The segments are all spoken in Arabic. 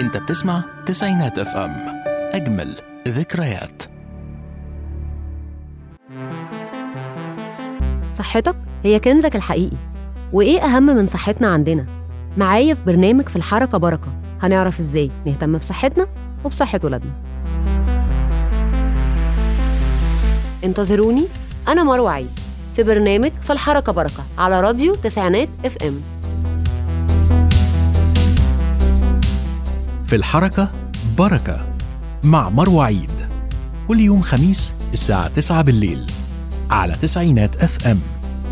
انت بتسمع تسعينات اف ام، اجمل ذكريات. صحتك هي كنزك الحقيقي، وايه اهم من صحتنا عندنا؟ معايا في برنامج في الحركة بركة هنعرف ازاي نهتم بصحتنا وبصحة ولادنا. انتظروني، انا مروة عيد في برنامج في الحركة بركة على راديو تسعينات اف ام. في الحركة بركة مع مروة عيد، كل يوم خميس الساعة 9 بالليل على تسعينات اف ام.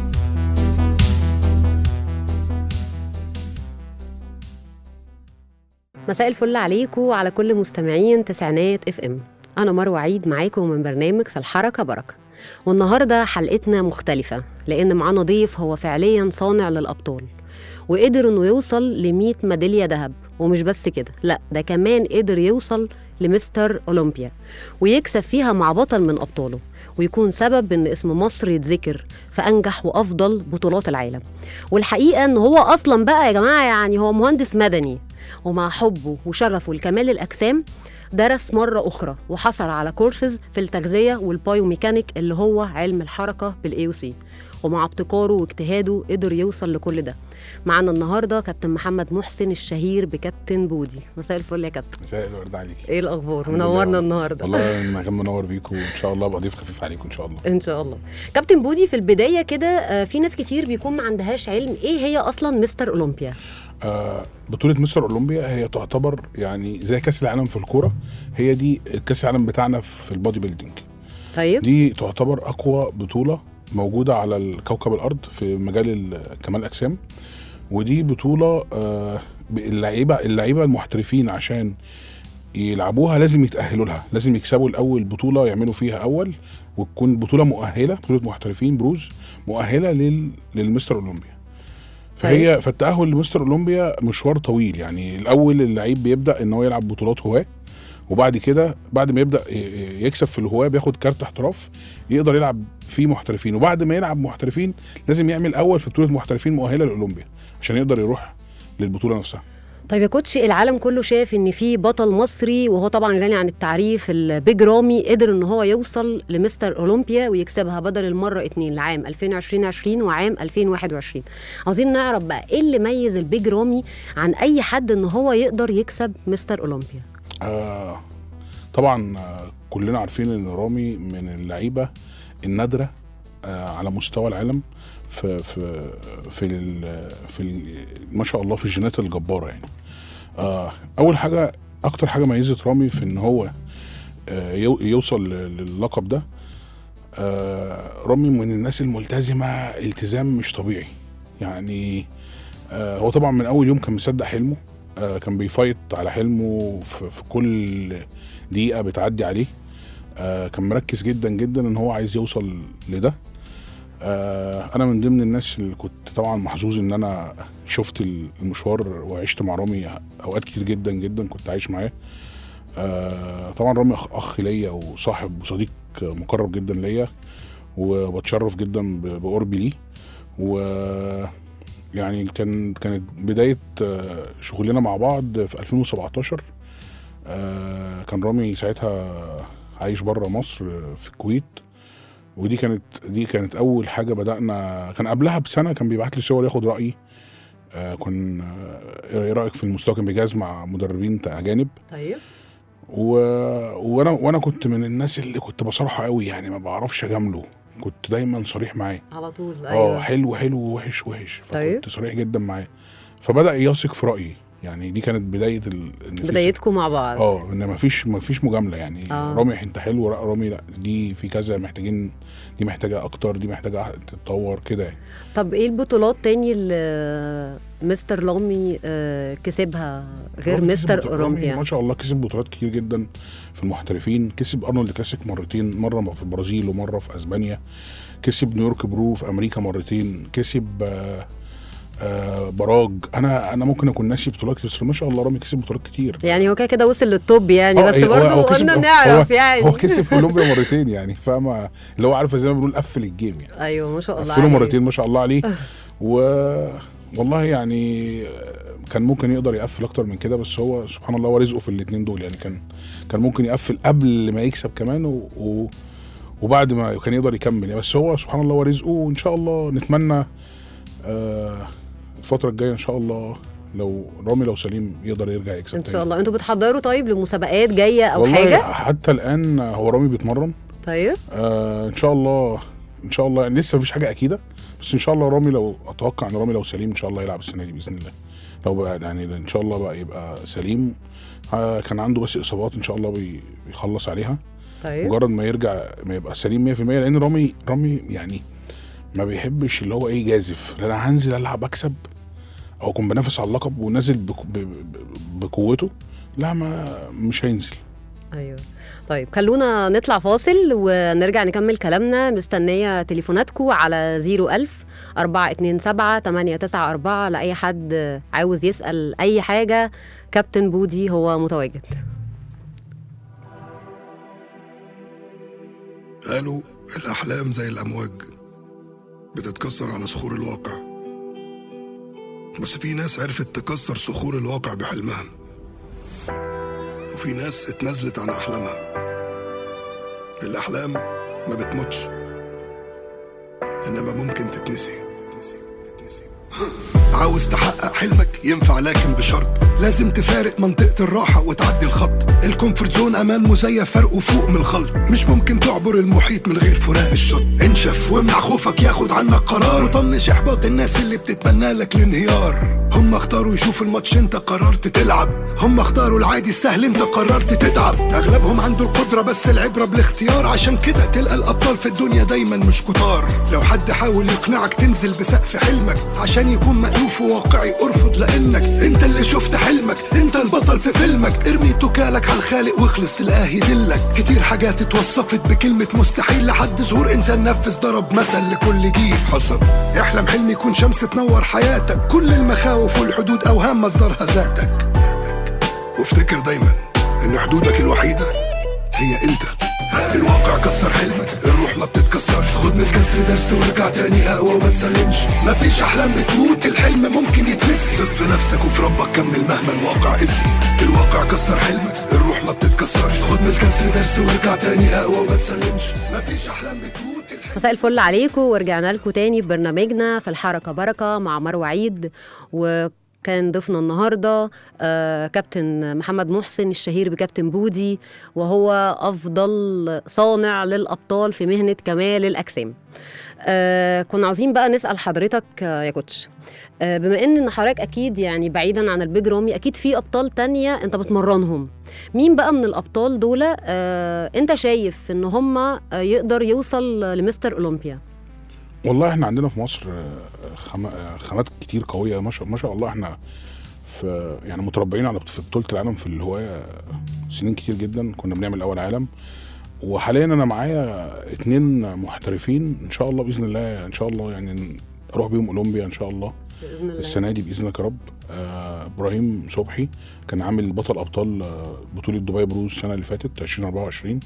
مساء الفل عليكم وعلى كل مستمعين تسعينات اف ام. انا مروة عيد معاكم من برنامج في الحركة بركة، والنهاردة حلقتنا مختلفة لان معانا ضيف هو فعليا صانع للأبطال، وقدر انه يوصل ل100 ميدالية ذهب. ومش بس كده، لا ده كمان قدر يوصل لمستر أولمبيا ويكسب فيها مع بطل من أبطاله، ويكون سبب ان اسم مصر يتذكر في أنجح وأفضل بطولات العالم. والحقيقة ان هو أصلا بقى يا جماعة يعني هو مهندس مدني، ومع حبه وشغفه لكمال الأجسام درس مرة أخرى وحصل على كورسز في التغذية والبايوميكانيك اللي هو علم الحركة بالAOC، ومع ابتكاره واجتهاده قدر يوصل لكل ده. معنا النهارده كابتن محمد محسن الشهير بكابتن بودي. مساء الفل يا كابتن. مساء الورد عليكي. ايه الاخبار؟ منورنا النهارده. والله انا كمان منور بيكم، وان شاء الله ابقى ضيف خفيف عليكم ان شاء الله. ان شاء الله. كابتن بودي، في البدايه كده في ناس كتير بيكون ما عندهاش علم ايه هي اصلا مستر أولمبيا. بطولة مستر أولمبيا هي تعتبر يعني زي كاس العالم في الكوره، هي دي كاس العالم بتاعنا في البودي بيلدينج. طيب دي تعتبر اقوى بطولة موجودة على الكوكب الارض في مجال كمال الاجسام، ودي بطولة اللعيبة المحترفين عشان يلعبوها لازم يتأهلوا لها، لازم يكسبوا الأول بطولة يعملوا فيها أول، وتكون بطولة مؤهلة، بطولة محترفين بروز مؤهلة للمستر أولمبيا. فالتأهل لمستر أولمبيا مشوار طويل، يعني الأول اللعيب بيبدأ إن هو يلعب بطولات هواة، وبعد كده بعد ما يبدأ يكسب في الهواة بياخد كارت احتراف يقدر يلعب فيه محترفين، وبعد ما يلعب محترفين لازم يعمل أول في بطولة محترفين مؤهلة للأولمبيا عشان يقدر يروح للبطولة نفسها. طيب يا كوتش، العالم كله شايف ان في بطل مصري وهو طبعا غني عن التعريف، البيج رامي، قدر ان هو يوصل لمستر أولمبيا ويكسبها بدل المرة 2 لعام 2020 وعام 2021. عاوزين نعرف بقى ايه اللي ميز البيج رامي عن اي حد ان هو يقدر يكسب مستر أولمبيا. طبعا كلنا عارفين ان رامي من اللعيبة النادرة على مستوى العالم في ما شاء الله في الجينات الجبارة يعني. اول حاجة اكتر حاجة ميزت رامي في ان هو يوصل للقب ده، رامي من الناس الملتزمة التزام مش طبيعي يعني. هو طبعا من اول يوم كان مصدق حلمه، كان بيفايت على حلمه في كل دقيقة بتعدي عليه. كان مركز جدا جدا ان هو عايز يوصل لده. انا من ضمن الناس اللي كنت طبعا محظوظ ان انا شفت المشوار وعشت مع رامي اوقات كتير جدا جدا كنت عايش معاه. طبعا رامي اخ ليا وصاحب وصديق مقرب جدا ليا، وبتشرف جدا بقربي ليه. ويعني كانت بداية شغلنا مع بعض في 2017. كان رامي ساعتها عايش بره مصر في الكويت، ودي كانت اول حاجه بدأنا. كان قبلها بسنه كان بيبعت لي صور ياخد رايي، ايه رايك في المستوى، كان بيجهز مع مدربين اجانب. طيب وانا كنت من الناس اللي كنت بصراحه قوي يعني، ما بعرفش اجامله، كنت دايما صريح معاه على طول. ايوه حلو ووحش. فكنت طيب. صريح جدا معاه، فبدأ يثق في رايي. يعني دي كانت بدايتكم مع بعض. ان مفيش مجامله يعني. رامي انت حلو، رامي لا دي في كذا محتاجين، دي محتاجه اكتر، دي محتاجه تتطور كده يعني. طب ايه البطولات تاني اللي مستر رامي كسبها غير مستر أولمبيا؟ ما شاء الله كسب بطولات كتير جدا في المحترفين. كسب ارنولد كلاسيك مرتين، مره في البرازيل ومره في اسبانيا. كسب نيويورك برو في امريكا مرتين. كسب براج. انا ممكن اكون ناسي بطولات، بس ما شاء الله رامي كسب بطولات كتير يعني. هو كده وصل للتوب يعني، بس برضه قلنا نعرف يعني هو كسب أولمبيا مرتين يعني، فاهمه اللي هو عارفه زي ما بنقول قفل الجيم يعني. ايوه ما شاء الله عليه، مرتين ما شاء الله عليه. والله يعني كان ممكن يقدر يقفل اكتر من كده، بس هو سبحان الله ورزقه في الاثنين دول. يعني كان ممكن يقفل قبل ما يكسب كمان وبعد ما كان يقدر يكمل يعني. بس هو سبحان الله ورزقه، وان شاء الله نتمنى الفتره الجايه ان شاء الله لو رامي لو سليم يقدر يرجع يكسب ان شاء الله. انتوا بتحضروا طيب لمسابقات جايه او والله حاجه؟ حتى الان هو رامي بيتمرن. طيب ان شاء الله يعني لسه مفيش حاجه اكيده، بس ان شاء الله رامي لو اتوقع ان رامي لو سليم ان شاء الله يلعب السنه دي باذن الله. لو بقى يعني ان شاء الله بقى يبقى سليم. كان عنده بس اصابات ان شاء الله بيخلص عليها. طيب مجرد ما يرجع ما يبقى سليم 100%، لان رامي يعني ما بيحبش اللي هو ايه جازف. انا هنزل العب اكسب او اكون بنافس على اللقب ونازل بقوته، لا مش هينزل. ايوه طيب خلونا نطلع فاصل ونرجع نكمل كلامنا. مستنيه تليفوناتكم على 01000 427 894 لأي حد عاوز يسأل أي حاجة. كابتن بودي هو متواجد. قالوا الأحلام زي الأمواج بتتكسر على صخور الواقع، بس في ناس عرفت تكسر صخور الواقع بحلمها، وفي ناس اتنازلت عن أحلامها. الأحلام ما بتموتش، إنما ممكن تتنسي. عاوز تحقق حلمك ينفع، لكن بشرط لازم تفارق منطقة الراحة وتعدي الخط. الكومفورت زون أمان مزيف فرقه فوق من الخلط، مش ممكن تعبر المحيط من غير فراق الشط. انشف وامنع خوفك ياخد عنك قرار، وطنش إحباط الناس اللي بتتمنى لك الانهيار. هم اختاروا يشوفوا الماتش انت قررت تلعب، هم اختاروا العادي السهل انت قررت تتعب. اغلبهم عنده القدرة بس العبرة بالاختيار، عشان كده تلقى الابطال في الدنيا دايما مش كتار. لو حد حاول يقنعك تنزل بسقف حلمك عشان يكون مألوف وواقعي، ارفض، لانك انت اللي شفت حلمك، انت البطل في فيلمك. ارمي توكالك على الخالق واخلص تلقاه يدلك. كتير حاجات اتوصفت بكلمة مستحيل، لحد ظهور انسان نفذ ضرب مثل لكل جيل. حصل احلم حلم يكون شمس تنور حياتك، كل المخاوف والحدود اوهام مصدرها ذاتك. وافتكر دايما ان حدودك الوحيدة هي انت. الواقع كسر حلمك، الروح ما بتتكسرش. خد من الكسر درس وارجع تاني اقوى وما تسلمش. مفيش احلام بتموت، الحلم ممكن يتنسي. ثق في نفسك وفي ربك، كمل مهما الواقع قسي. الواقع كسر حلمك، الروح ما بتتكسرش. خد من الكسر درس وارجع تاني اقوى وما تسلمش. مفيش احلام بتموت. مساء الفل عليكم، ورجعنا لكم تاني في برنامجنا في الحركة بركة مع مروة عيد. كان ضيفنا النهاردة كابتن محمد محسن الشهير بكابتن بودي، وهو أفضل صانع للأبطال في مهنة كمال الأجسام. كنا عاوزين بقى نسأل حضرتك يا كوتش، بما إن حضرتك أكيد يعني بعيدا عن البيج رامي أكيد في أبطال تانية أنت بتمرنهم، مين بقى من الأبطال دول أنت شايف إن هم يقدر يوصل لمستر أولمبيا؟ والله احنا عندنا في مصر خامات كتير قويه ما شاء الله. احنا في يعني متربعين على في بطوله العالم في الهوايه سنين كتير جدا، كنا بنعمل اول عالم. وحاليا انا معايا 2 محترفين ان شاء الله باذن الله، ان شاء الله يعني اروح بيهم اولمبيا ان شاء الله بإذن الله السنه دي باذنك يا رب. ابراهيم صبحي كان عامل بطل ابطال بطوله دبي بروز السنه اللي فاتت 2024،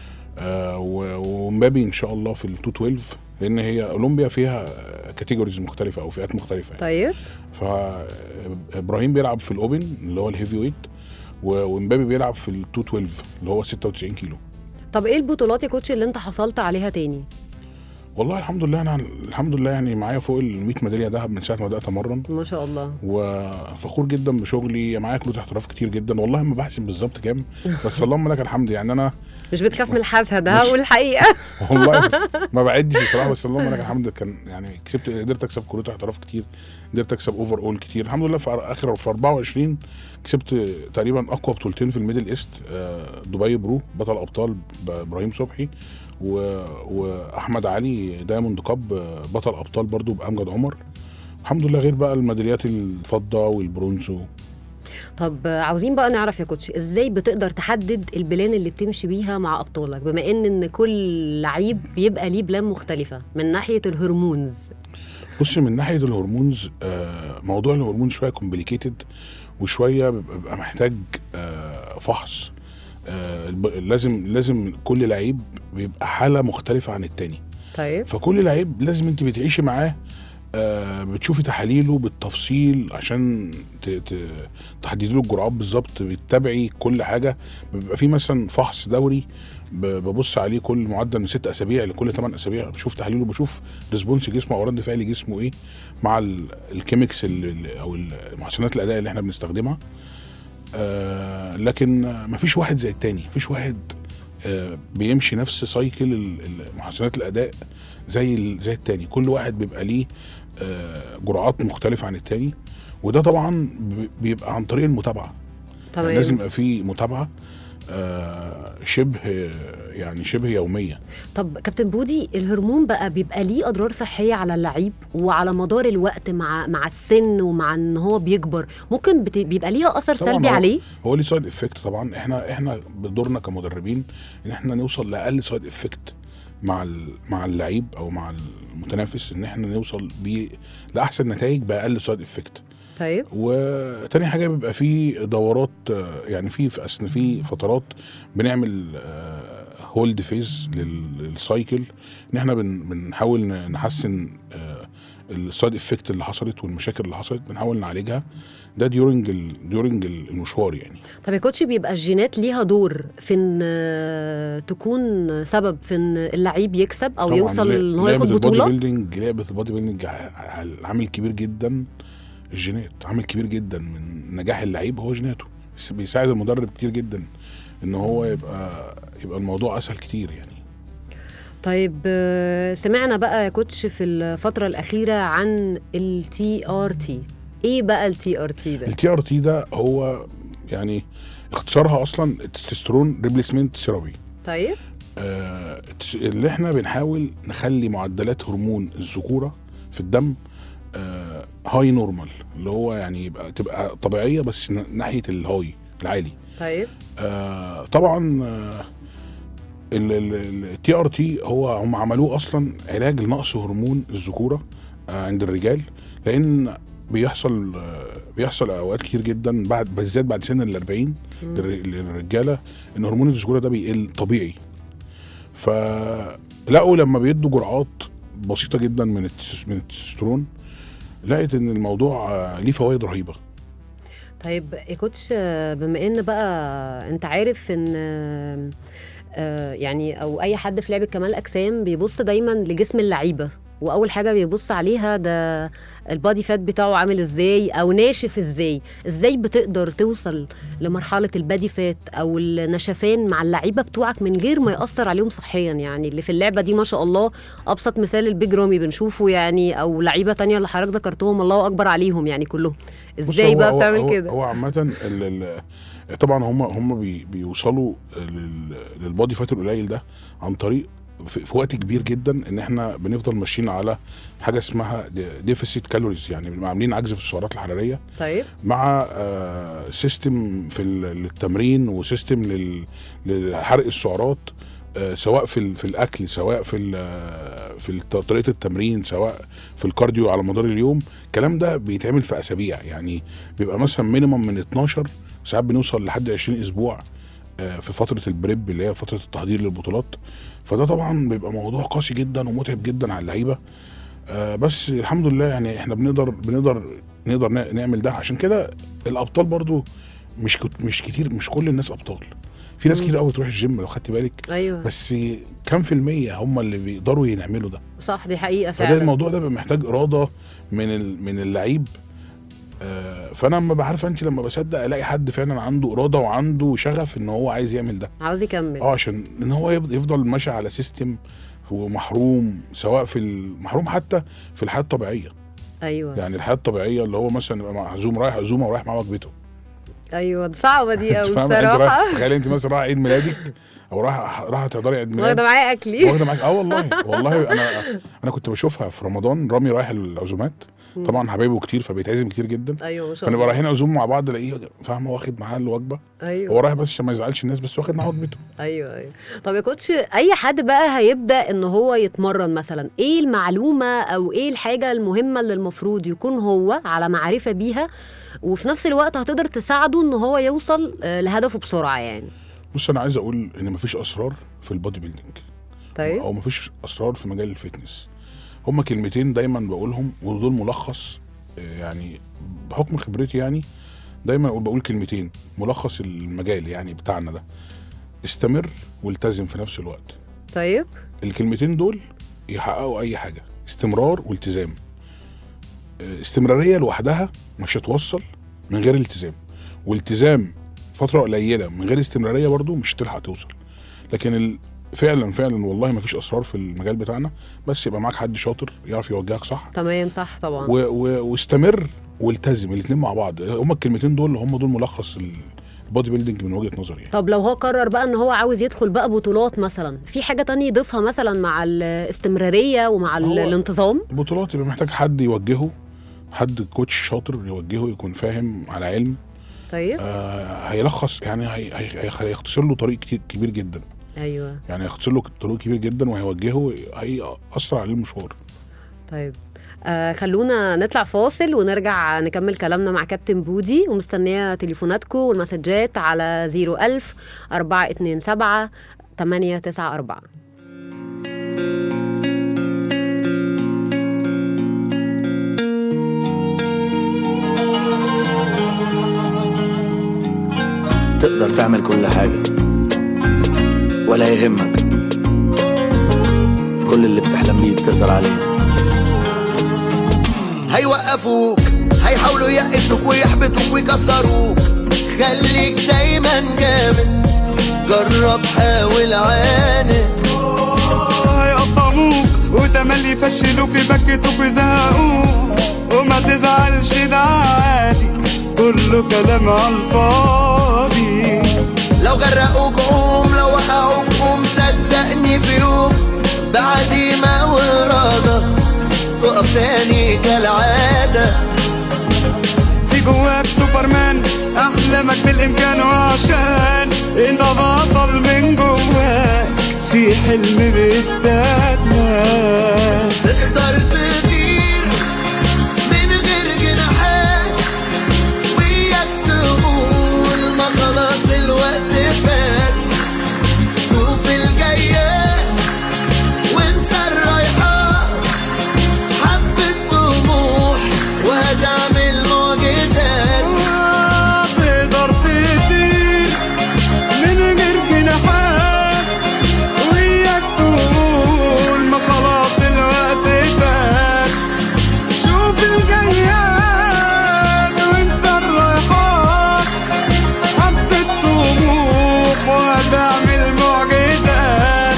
ومبابي ان شاء الله في ال 212، لان هي اولمبيا فيها كاتيجوريز مختلفه او فئات مختلفه يعني. طيب فابراهيم بيلعب في الاوبن اللي هو الهيفي ويت، ومبابي بيلعب في ال 212 اللي هو 96 كيلو. طب ايه البطولات يا كوتش اللي انت حصلت عليها تاني؟ والله الحمد لله انا يعني معايا فوق ال 100 ميداليه ذهب من ساعه ما بدات امرن ما شاء الله، وفخور جدا بشغلي. معايا كروت احتراف كتير جدا، والله ما بحسب بالظبط كام، بس اللهم لك الحمد. يعني انا مش بتخاف من الحسد ده والحقيقه والله بس ما بعدش بصراحه، بس اللهم لك الحمد. كان يعني قدرت اكسب كروت احتراف كتير، قدرت اكسب اوفر اول كتير الحمد لله. في 24 كسبت تقريبا اقوى بطولتين في الميدل ايست، دبي برو بطل ابطال ابراهيم صبحي، واحمد علي دايموند كاب بطل ابطال برضو بامجد عمر الحمد لله، غير بقى الميداليات الفضه والبرونز. طب عاوزين بقى نعرف يا كوتش ازاي بتقدر تحدد البلان اللي بتمشي بيها مع ابطالك، بما ان كل لعيب بيبقى ليه بلان مختلفه من ناحيه الهرمونز؟ بص، من ناحيه الهرمونز موضوع الهرمون شويه كومبليكيتد، وشويه بيبقى محتاج فحص. لازم كل لعيب بيبقى حاله مختلفه عن التاني. طيب فكل لعيب لازم انت بتعيشي معاه بتشوفي تحاليله بالتفصيل عشان تحددي له الجرعات بالظبط، بتتابعي كل حاجه. بيبقى في مثلا فحص دوري ببص عليه كل معدل من 6 أسابيع لكل 8 أسابيع، بشوف تحليله، بشوف ريسبونس جسمه او رد فعل جسمه ايه مع الكيميكس او محسنات الاداء اللي احنا بنستخدمها. لكن مفيش واحد زي التاني، مفيش واحد بيمشي نفس سايكل محسنات الاداء زي التاني. كل واحد بيبقى ليه جرعات مختلفه عن التاني، وده طبعا بيبقى عن طريق المتابعه. يعني لازم يبقى في متابعه شبه يوميه. طب كابتن بودي، الهرمون بقى بيبقى ليه اضرار صحيه على اللعيب وعلى مدار الوقت مع السن ومع ان هو بيكبر؟ ممكن بيبقى ليها اثر سلبي عليه؟ هو ليه سايد افكت طبعا. احنا بدورنا كمدربين ان احنا نوصل لاقل سايد افكت مع اللعيب او مع المتنافس، ان احنا نوصل لاحسن نتائج باقل سايد افكت. طيب. وتاني حاجه بيبقى في دورات، يعني في فترات بنعمل هولد فيز للسايكل، ان احنا بنحاول نحسن السايد افكت اللي حصلت والمشاكل اللي حصلت، بنحاول نعالجها. ده ديورنج المشوار يعني. طب يا كوتش، بيبقى الجينات ليها دور في ان تكون سبب في ان اللعيب يكسب او يوصل ان هو ياخد بطوله؟ لعبه البودي بيلدينج عامل كبير جدا. الجينات عامل كبير جدا من نجاح اللعيب، هو جيناته. بس بيساعد المدرب كتير جدا ان هو يبقى الموضوع اسهل كتير يعني. طيب، سمعنا بقى يا كوتش في الفترة الأخيرة عن الTRT. ايه بقى الTRT ده؟ الTRT ده هو يعني اختصارها اصلا التستوستيرون ريبليسمنت ثيرابي. طيب. اللي احنا بنحاول نخلي معدلات هرمون الذكورة في الدم هاي نورمال، اللي هو يعني تبقى طبيعية بس ناحية الهاي العالي. طيب. طبعا الTRT هم عملوه اصلا علاج لنقص هرمون الذكورة عند الرجال، لان بيحصل اوقات كتير جدا بالذات بعد سن 40 للرجالة ان هرمون الذكورة ده بيقل طبيعي. فلقوا لما بيدوا جرعات بسيطة جدا من التستوستيرون، لقيت ان الموضوع ليه فوائد رهيبة. طيب يا كوتش، بما ان بقى انت عارف ان يعني او اي حد في لعبة كمال الاجسام بيبص دايما لجسم اللعيبة، واول حاجة بيبص عليها ده البادي فات بتاعه عامل ازاي او ناشف ازاي بتقدر توصل لمرحلة البادي فات او النشفان مع اللعيبة بتوعك من غير ما يأثر عليهم صحيا؟ يعني اللي في اللعبة دي ما شاء الله، ابسط مثال البيج رامي بنشوفه يعني، او لعيبة تانية اللي حضرتك ذكرتهم الله اكبر عليهم يعني كلهم. ازاي بقى بتعمل كده؟ هو عامة طبعا هم بيوصلوا للبادي فات القليل ده عن طريق في وقت كبير جدا ان احنا بنفضل ماشيين على حاجه اسمها ديفيسيت كالوريز، يعني عاملين عجز في السعرات الحراريه. طيب. مع سيستم في التمرين وسيستم لحرق السعرات، سواء في الاكل، سواء في طريقه التمرين، سواء في الكارديو على مدار اليوم. الكلام ده بيتعمل في اسابيع، يعني بيبقى مثلا مينيمم من 12 ساعات بنوصل لحد 20 اسبوع في فتره البريب اللي هي فتره التحضير للبطولات. فده طبعا بيبقى موضوع قاسي جدا ومتعب جدا على اللعيبه، بس الحمد لله يعني احنا بنقدر نعمل ده. عشان كده الابطال برضو مش كتير، مش كل الناس ابطال. في ناس كتير قوي تروح الجيم لو خدتي بالك. أيوة. بس كم في المية هم اللي بيقدروا يعملوا ده؟ صح، دي حقيقه فعلا. فده الموضوع ده بيبقى محتاج اراده من اللعيب. فانا لما بعرف انت لما بصدق الاقي حد فعلا عنده اراده وعنده شغف ان هو عايز يعمل ده، عاوز يكمل، عشان ان هو يفضل ماشي على سيستم ومحروم، سواء محروم حتى في الحياه الطبيعيه. ايوه، يعني الحياه الطبيعيه اللي هو مثلا يبقى معزوم رايح عزومه ورايح مع وجبته. ايوه صعبه دي قوي بصراحه. تخيل انت مثلا رايح عيد ميلادك او رايحه تحضري عيد ميلاد، واخده معايا اكلي، واخده معاك. والله انا كنت بشوفها في رمضان. رامي رايح العزومات، طبعا حبايبه كتير فبيتعزم كتير جدا. ايوه ما شاء الله. فنبقى رايحين عزومه مع بعض، الاقيه فاهمه واخد معاه الوجبه. ايوه، هو رايح بس عشان ما يزعلش الناس، بس واخد معاه وجبته. ايوه. طب يا كوتش، اي حد بقى هيبدا ان هو يتمرن مثلا، ايه المعلومه او ايه الحاجه المهمه اللي المفروض يكون هو على معرفه بيها وفي نفس الوقت هتقدر تساعده ان هو يوصل لهدفه بسرعه يعني؟ بص، انا عايز اقول ان مفيش اسرار في البودي بيلدينج. طيب. او مفيش اسرار في مجال الفتنس. هما كلمتين دايما بقولهم، ودول ملخص يعني بحكم خبرتي، يعني دايما بقول كلمتين ملخص المجال يعني بتاعنا ده: استمر والتزم في نفس الوقت. طيب الكلمتين دول يحققوا اي حاجة: استمرار والتزام. استمرارية لوحدها مش هتوصل من غير التزام، والتزام فترة قليلة من غير استمرارية برضو مش تلحق توصل. لكن فعلا والله ما فيش اسرار في المجال بتاعنا، بس يبقى معاك حد شاطر يعرف يوجهك صح. تمام صح طبعا. واستمر والتزم، الاثنين مع بعض. هما الكلمتين دول هم دول ملخص البودي بيلدينج من وجهة نظري يعني. طب لو هو قرر بقى ان هو عاوز يدخل بقى بطولات مثلا، في حاجة تانية يضيفها مثلا مع الاستمرارية ومع الانتظام؟ البطولات يبقى محتاج حد يوجهه، حد كوتش شاطر يوجهه، يكون فاهم على علم. طيب هيلخص يعني هيختصر له طريق كبير جدا. ايوه يعني هيختصر له طريق كبير جدا وهيوجهه، هيأثر عليه المشوار. طيب خلونا نطلع فاصل ونرجع نكمل كلامنا مع كابتن بودي، ومستنية تليفوناتكم والمسجات على 01000 427 894. تقدر تعمل كل حاجة ولا يهمك، كل اللي بتحلم بيه تقدر عليه. هيوقفوك، هيحاولوا يقسوك ويحبطوك ويكسروك، خليك دايما جامد، جرب حاول عاند. هيقطعوك وتملي يفشلوك يبكتوك ويزهقوك، وما تزعلش ده عادي، كله كلام عالفاضي. لو غرقوك قوم، لو وقعوك قوم، صدقني في يوم بعزيمة وإرادة تقف تاني كالعادة. في جواك سوبرمان، أحلامك بالإمكان، وعشان انت بطل من جواك في حلم بيستناك. تقدر تطير من غير جناحات، وياك تقول ما خلاص الوقت فات. شوف الجايات وانسى الرايحات، حبة طموح وهتعمل معجزات. تقدر تطير من غير جناحات، وياك تقول ما خلاص الوقت فات. شوف الجايات وانسى الرايحات، حبة طموح وهتعمل معجزات.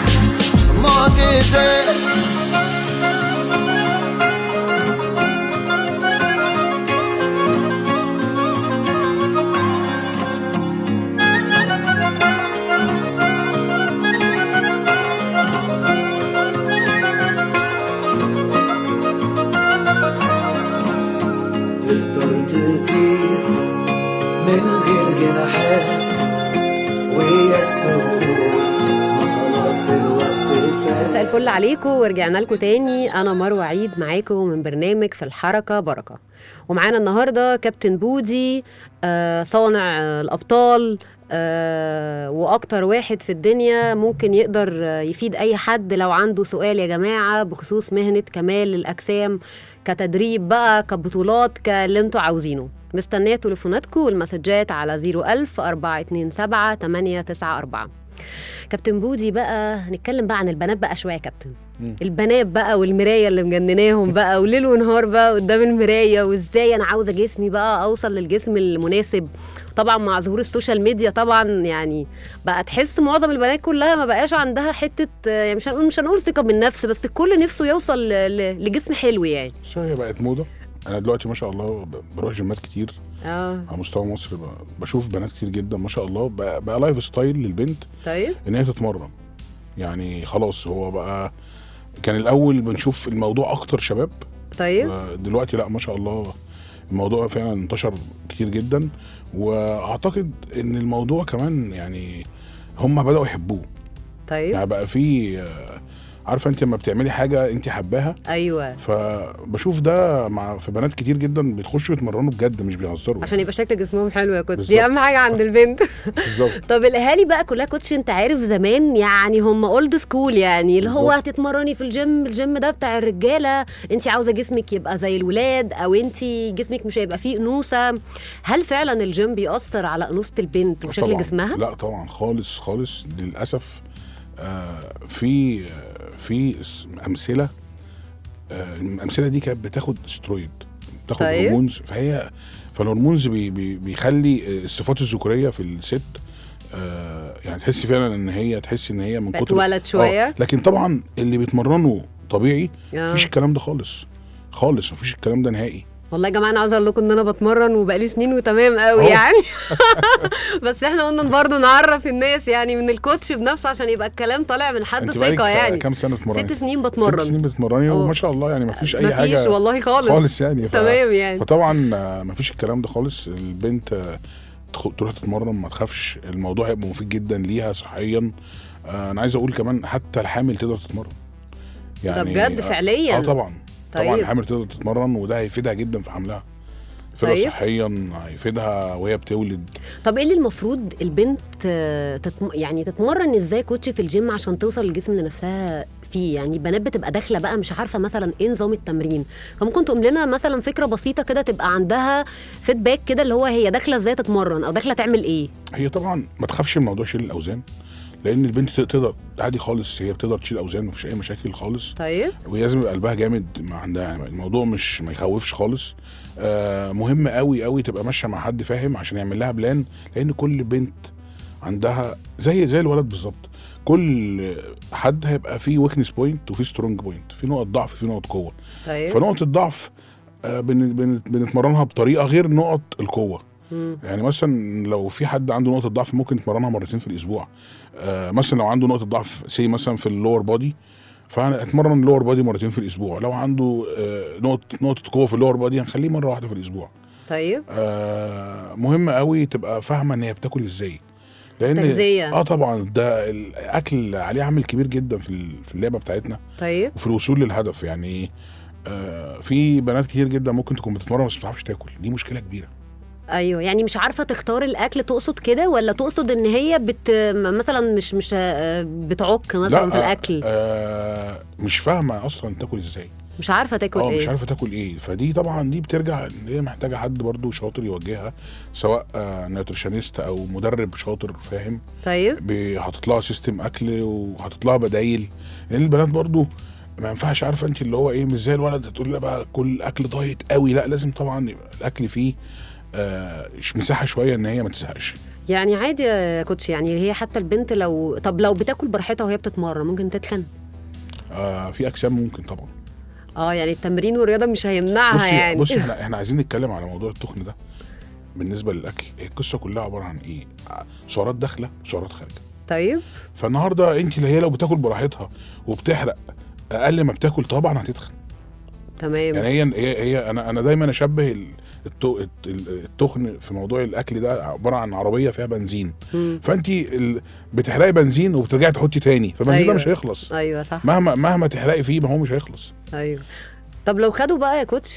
تقدر تطير من غير جناحات، وياك تقول ما خلاص الوقت فات. مساء الفل عليكم، ورجعنا لكم تاني. انا مروة عيد معاكم من برنامج في الحركة بركة، ومعانا النهاردة كابتن بودي، صانع الأبطال، واكتر واحد في الدنيا ممكن يقدر يفيد اي حد لو عنده سؤال يا جماعة بخصوص مهنة كمال الأجسام، كتدريب بقى، كبطولات، كاللي انتوا عاوزينه. مستنية تليفوناتكم والمسجات على 01000 427 894. كابتن بودي بقى هنتكلم بقى عن البنات بقى شوية يا كابتن. البنات بقى والمراية اللي مجنناهم بقى، وليل ونهار بقى قدام المراية، وازاي انا عاوزة جسمي بقى اوصل للجسم المناسب. طبعا مع ظهور السوشيال ميديا طبعا يعني بقى تحس معظم البنات كلها ما بقاش عندها حتة، يعني مش هنقول ثقة بالنفس، بس الكل نفسه يوصل لجسم حلو يعني. هي بقت موضة. انا دلوقتي ما شاء الله بروح جيمات كتير على مستوى مصر، بشوف بنات كتير جدا ما شاء الله بقى لايف ستايل للبنت. طيب ان هي تتمرن يعني خلاص. هو بقى كان الاول بنشوف الموضوع اكتر شباب، طيب دلوقتي لا ما شاء الله الموضوع فعلا انتشر كتير جدا. واعتقد ان الموضوع كمان يعني هم بدأوا يحبوه. طيب يعني بقى في عارفه انت لما بتعملي حاجه انت حباها. ايوه. فبشوف ده في بنات كتير جدا بيتخشوا يتمرنوا بجد مش بيهزروا عشان يبقى شكل جسمهم حلو يا كوتش، بالزبط. دي اهم حاجه عند البنت. بالظبط. طب الاهالي بقى كلها كوتش انت عارف زمان يعني هم اولد سكول، يعني اللي هو بالزبط. هتتمرني في الجيم ده بتاع الرجاله، انت عاوزه جسمك يبقى زي الولاد او انت جسمك مش هيبقى فيه انوثه. هل فعلا الجيم بيأثر على انوثه البنت وشكل طبعاً. جسمها؟ لا طبعا خالص خالص للاسف. في امثله. الامثله دي كانت بتاخد سترويد، بتاخد طيب. هرمونز، فالهرمونز بيخلي الصفات الذكوريه في الست يعني تحس فعلا ان هي من كتر بتولد شويه. لكن طبعا اللي بيتمرنوا طبيعي مفيش آه. الكلام ده خالص خالص، مفيش الكلام ده نهائي. والله يا جماعه انا عاوزه اقول لكم ان انا بتمرن وبقالي سنين وتمام قوي يعني. بس احنا قلنا برضه نعرف الناس يعني من الكوتش بنفسه عشان يبقى الكلام طالع من حد ثقه يعني. كام سنه بتمرني؟ 6 سنين بتمرن. 6 سنين بتتمرني وما شاء الله يعني مفيش اي حاجه. مفيش والله خالص يعني تمام يعني. فطبعا مفيش الكلام ده خالص. البنت تروح تتمرن ما تخافش، الموضوع هيبقى مفيد جدا ليها صحيا. انا عايز اقول كمان حتى الحامل تقدر تتمرن يعني. ده بجد فعليا؟ طبعا. طيب. طبعا الحامل تقدر تتمرن وده هيفيدها جدا في حملها، يفيدها طيب. صحيا، هيفيدها وهي بتولد. طب ايه اللي المفروض البنت يعني تتمرن ازاي كوتش في الجيم عشان توصل للجسم اللي نفسها فيه؟ يعني بنات بتبقى داخله بقى مش عارفه مثلا ايه نظام التمرين، فممكن تقوم لنا مثلا فكره بسيطه كده تبقى عندها فيدباك كده اللي هو هي داخله ازاي تتمرن او داخله تعمل ايه. هي طبعا ما تخافش من موضوع شيل الاوزان، لان البنت تقدر عادي خالص، هي بتقدر تشيل اوزان مفيش اي مشاكل خالص. طيب. وهي لازم يبقى قلبها جامد ما عندها يعني الموضوع ما يخوفش خالص. مهم قوي قوي تبقى ماشيه مع حد فاهم عشان يعمل لها بلان، لان كل بنت عندها زي الولد بالظبط، كل حد هيبقى فيه ويكنس بوينت وفيه سترونج بوينت، في نقط ضعف في نقط قوه. طيب. فنقط الضعف بنتمرنها بطريقه غير نقط القوه. يعني مثلا لو في حد عنده نقطه ضعف ممكن يتمرنها مرتين في الاسبوع. مثلا لو عنده نقطه ضعف مثلا في اللور بودي، فهنتمرن اللور بودي مرتين في الاسبوع. لو عنده نقطه قوه في اللور بودي هنخليه مره واحده في الاسبوع. طيب. مهم قوي تبقى فاهمه ان هي بتاكل ازاي، لان تغذية. طبعا ده الاكل عليه عامل كبير جدا في اللعبه بتاعتنا. طيب. وفي الوصول للهدف يعني. في بنات كتير جدا ممكن تكون بتتمرن بس ما بتعرفش تاكل، دي مشكله كبيره. ايوه يعني مش عارفه تختار الاكل، تقصد كده ولا تقصد ان هي مثلا مش بتعك مثلا في الاكل؟ مش فاهمه اصلا تاكل ازاي، مش عارفه تاكل ايه، مش عارفه تاكل ايه. فدي طبعا دي بترجع ان هي محتاجه حد برضو شاطر يوجهها، سواء نيوتريشنست او مدرب شاطر فاهم. طيب. حاطط لها سيستم اكل وحاطط لها بدايل، لان البنات برضو ما ينفعش عارفه انت اللي هو ايه، مش زي الولد تقول لا بقى كل اكل دايت قوي، لا لازم طبعا يبقى الاكل فيه مساحه شويه ان هي ما تزهقش. يعني عادي يا كوتش، يعني هي حتى البنت لو بتاكل براحتها وهي بتتمرن ممكن تتخن؟ في اجسام ممكن طبعا. يعني التمرين والرياضه مش هيمنعها يعني. بصي احنا عايزين نتكلم على موضوع التخن ده. بالنسبه للاكل القصه كلها عباره عن ايه؟ سعرات داخله وسعرات خارجه. طيب. فالنهارده انت اللي هي لو بتاكل براحتها وبتحرق اقل ما بتاكل طبعا هتتخن. تمام. يعني هي انا دايما اشبه التخن في موضوع الاكل ده عباره عن عربيه فيها بنزين. فانت بتحرقي بنزين وبترجعي تحطي تاني، فالبنزين أيوة. ده مش هيخلص. ايوه صح. مهما تحرقي فيه ما هو مش هيخلص. ايوه. طب لو خدوا بقى يا كوتش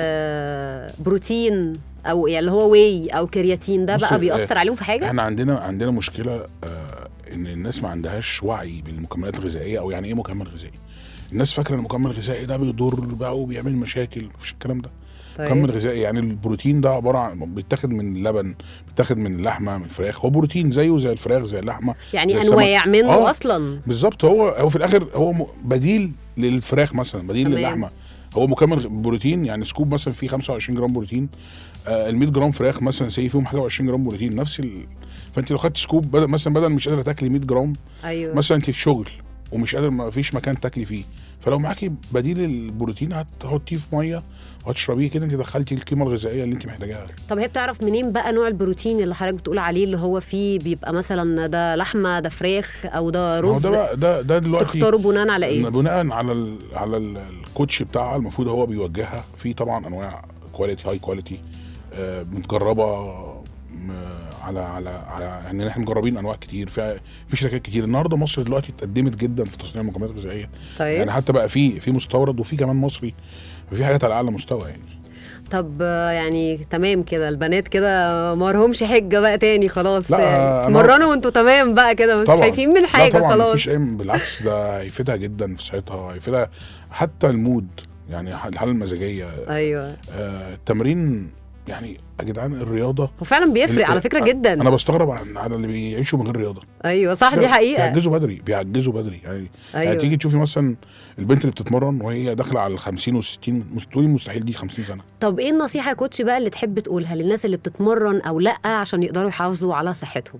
بروتين او يعني اللي هو واي او كرياتين، ده بقى بيأثر عليهم في حاجه؟ احنا عندنا مشكله ان الناس ما عندهاش وعي بالمكملات الغذائيه او يعني ايه مكمل غذائي. الناس فاكره ان المكمل الغذائي ده بيضر بقى وبيعمل مشاكل، مفيش الكلام ده. طيب. مكمل غذائي يعني البروتين ده عباره عن بيتاخد من اللبن، بيتاخد من اللحمه، من الفراخ. هو بروتين زيه زي الفراخ زي اللحمه، يعني انواع منه اصلا. بالظبط. هو في الاخر هو بديل للفراخ مثلا، بديل للحمه. هو مكمل بروتين، يعني سكوب مثلا فيه 25 جرام بروتين، ال 100 جرام فراخ مثلا فيهم 21 جرام بروتين فانت لو خدت سكوب بدل مش قادره تاكلي 100 جرام. ايوه. مثلا انت في شغل ومش قادر، ما فيش مكان تاكلي فيه، فلو معاكي بديل البروتين هتحطيه في ميه وهتشربيه كده، انت دخلتي القيمه الغذائيه اللي انت محتاجاها. طب هي بتعرف منين بقى نوع البروتين اللي حضرتك بتقول عليه اللي هو فيه بيبقى مثلا ده لحمه ده فراخ او ده رز؟ ده دلوقتي تختاروا بناء على ايه؟ بناء على الكوتش بتاعها، المفروض هو بيوجهها في طبعا انواع كواليتي هاي كواليتي متجربه على يعني احنا مجربين انواع كتير في شركات كتير. النهارده مصر دلوقتي اتقدمت جدا في تصنيع المكملات الغذائيه. طيب. يعني حتى بقى في مستورد وفي كمان مصري، في حاجات على اعلى مستوى يعني. طب يعني تمام كده، البنات كده ما لهمش حجه بقى تاني خلاص، مرنوا وانتوا تمام بقى كده، مش خايفين من حاجه. طبعا خلاص مفيش بالعكس، ده هيفيدها جدا في صحتها، هيفيدها حتى المود، يعني الحاله المزاجيه. ايوه. التمرين يعني يا جدعان، الرياضه هو فعلا بيفرق على فكره جدا. انا بستغرب على اللي بيعيشوا من غير رياضه. ايوه صح، دي حقيقه. بيعجزوا بدري يعني. أيوة. يعني تيجي تشوفي مثلا البنت اللي بتتمرن وهي داخله على ال50 وال60، تقولي مستحيل دي 50 سنه. طب ايه النصيحه يا كوتش بقى اللي تحب تقولها للناس اللي بتتمرن او لا عشان يقدروا يحافظوا على صحتهم؟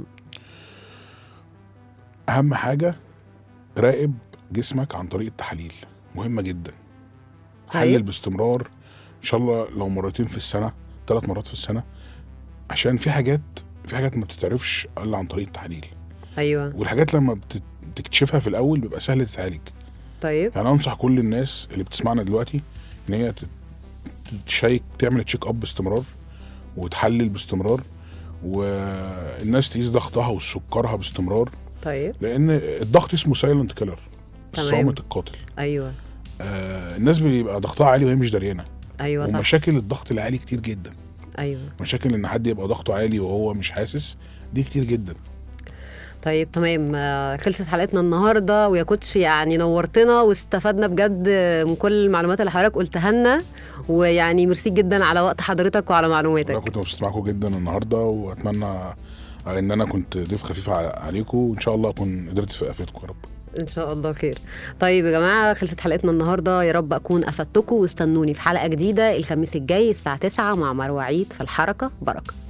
اهم حاجه راقب جسمك عن طريق التحاليل، مهمه جدا. حلل باستمرار ان شاء الله، لو مرتين في السنه، 3 مرات في السنه، عشان في حاجات ما بتتعرفش الا عن طريق التحاليل. ايوه. والحاجات لما بتكتشفها في الاول بيبقى سهل تتعالج. طيب. يعني انصح كل الناس اللي بتسمعنا دلوقتي ان هي تعمل تشيك اب باستمرار وتحلل باستمرار، والناس تقيس ضغطها وسكرها باستمرار. طيب. لان الضغط اسمه سايلنت كيلر، الصامت القاتل. ايوه. الناس بيبقى ضغطها عالي وهي مش دريانه. ايوه صح. ومشاكل الضغط العالي كتير جدا. ايوه. مشاكل ان حد يبقى ضغطه عالي وهو مش حاسس، دي كتير جدا. طيب تمام، خلصت حلقتنا النهارده، ويا كوتش يعني نورتنا واستفدنا بجد من كل المعلومات اللي حضرتك قلتها لنا، ويعني ميرسي جدا على وقت حضرتك وعلى معلوماتك. انا كنت مبسوط معاكم جدا النهارده، واتمنى ان انا كنت ضيف خفيف عليكم، وان شاء الله اكون قدرت في افيدكم يا رب. ان شاء الله خير. طيب يا جماعه، خلصت حلقتنا النهارده، يا رب اكون افدتكم، واستنوني في حلقه جديده الخميس الجاي الساعه 9 مع مروة عيد في الحركه بركه.